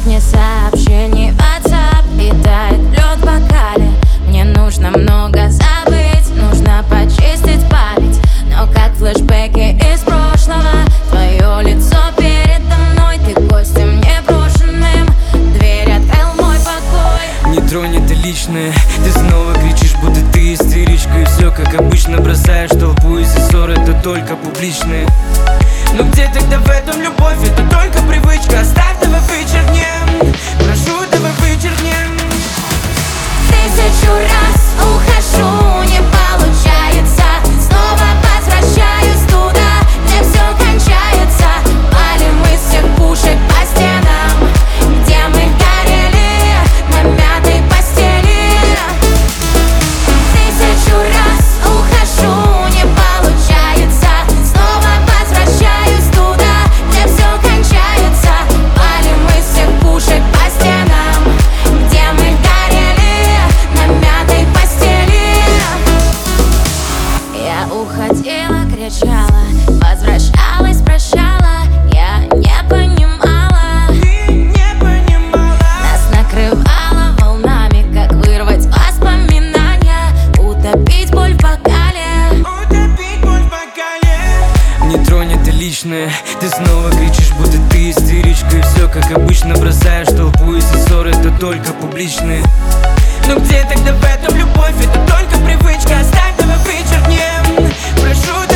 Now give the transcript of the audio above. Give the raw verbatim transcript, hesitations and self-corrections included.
Сотни сообщений в WhatsApp и тает лед в бокале. Мне нужно много забыть, нужно почистить память. Но как флешбеки из прошлого, твое лицо передо мной. Ты гостем непрошенным, дверь открыл мой покой. Не тронь это личное, ты снова кричишь, будто ты истеричка. И все как обычно бросаешь толпу из-за ссор, это только публичные. Но где тогда в этом любовь? Это только привычка. Оставь, давай вычеркнем. Прошу, давай вычеркнем. Тысячу раз ухожу, не получается. Снова возвращаюсь туда, где все кончается. Палим из всех пушек по стенам, где мы горели на мятой постели. Тысячу раз ухожу, не получается. Снова возвращаюсь туда, где все кончается. Палим из всех пушек по стенам, где мы горели на мятой постели. Я уходила, кричала, возвращалась, прощала. Я не понимала, Ты не понимала. нас накрывала волнами. Как вырвать воспоминания, утопить боль в бокале. Утопить боль в бокале. Не тронь это личное, ты снова кричишь, будто ты истеричка. И все как обычно бросаешь толпу из-за ссор, это только публичные. Но где тогда в этом любовь? Это только привычка. Оставь, давай вычеркнем. Прошу,